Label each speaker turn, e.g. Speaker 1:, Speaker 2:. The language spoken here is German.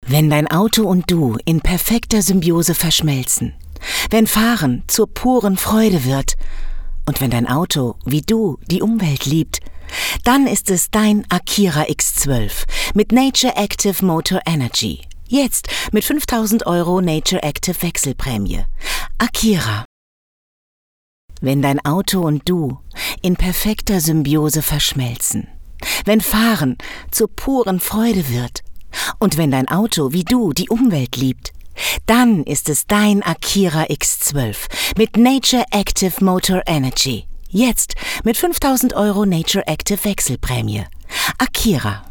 Speaker 1: Wenn dein Auto und du in perfekter Symbiose verschmelzen, wenn Fahren zur puren Freude wird und wenn dein Auto, wie du, die Umwelt liebt, dann ist es dein Akira X12 mit Nature Active Motor Energy. Jetzt mit 5.000 € Nature Active Wechselprämie. Akira. Wenn dein Auto und du in perfekter Symbiose verschmelzen, wenn Fahren zur puren Freude wird und wenn dein Auto, wie du, die Umwelt liebt, dann ist es dein Akira X12 mit Nature Active Motor Energy. Jetzt mit 5.000 € Nature Active Wechselprämie. Akira.